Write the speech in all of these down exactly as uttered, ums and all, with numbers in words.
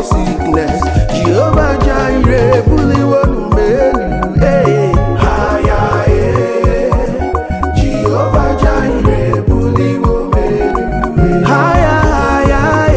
sickness. Jehovah Jireh, bully one menu, eh. Higher, eh. Jehovah Jireh, bully one menu, higher, higher,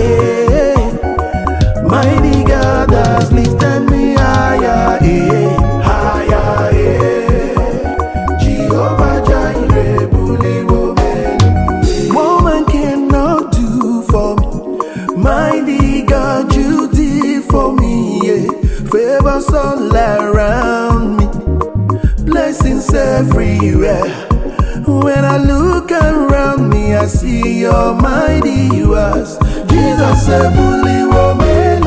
eh. Mighty God has lifted me higher, eh. Higher, eh. Jehovah Jireh, bully one menu. Woman cannot do for me. Mighty God, you did for me, yeah. Favors all around me, blessings everywhere. When I look around me, I see your mighty works. Jesus said, bully woman,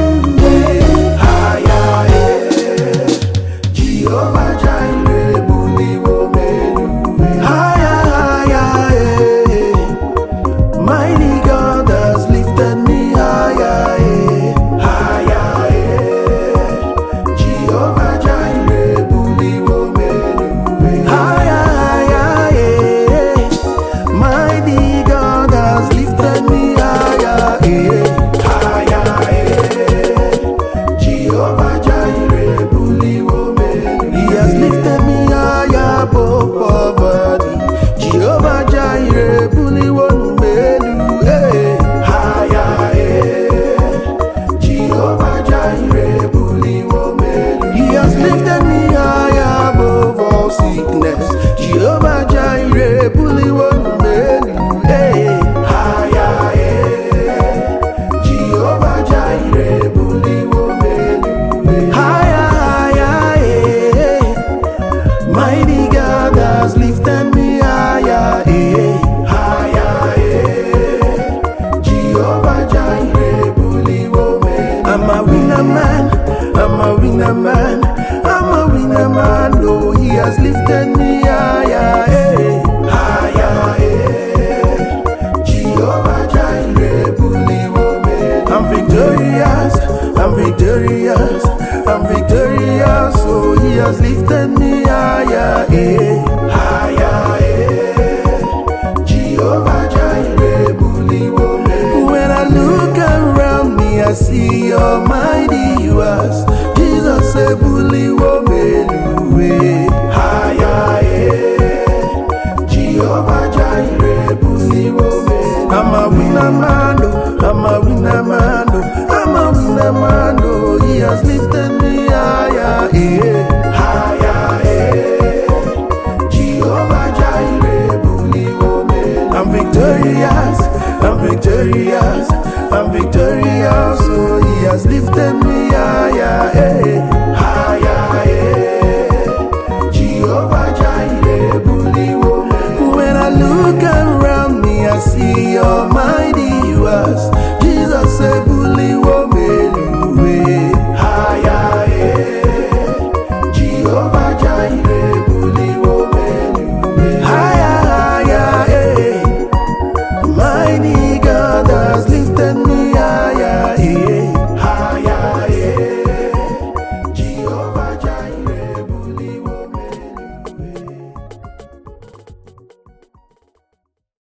higher, eh. Jehovah Jireh, bully woman, higher, higher, eh. Mighty God has lifted me higher, eh. Higher, eh. Jehovah Jireh, bully woman, higher, higher, eh. Mighty God has lifted me higher, eh. Higher, eh. Jehovah Jireh, bully woman, He has lifted me higher above poverty. Jehovah Jireh, bully woman, eh. Higher, eh. Jehovah Jireh, bully woman, He has lifted me higher above all sickness. Jehovah Jireh, bully woman, eh. Higher, eh. Jehovah Jireh, bully woman, higher, higher, eh. Mighty God has lifted me higher, eh. Higher, eh. Jehovah Jireh, bully woman. I'm a winner man, I'm a winner man, I'm a winner man. Oh, He has lifted me higher, eh. Higher, eh. Jehovah Jireh, bully woman. I'm victorious, I'm victorious, I'm victorious. Oh, He has lifted me higher, eh. Higher, eh. Jehovah Jireh, bully woman. When I look around me, I see your mighty works. Jesus said, bully woman, eh. Higher, eh. Jehovah Jireh, bully woman. I'm a winner man, oh, I'm a winner man, oh, I'm a winner man, oh. He has lifted me higher, eh. Higher, eh. Jehovah Jireh, bully woman. I'm victorious, I'm victorious, I'm victorious. Oh, He has lifted me higher, eh. Higher, eh. Jehovah Jireh, bully woman. When I look around me, I see your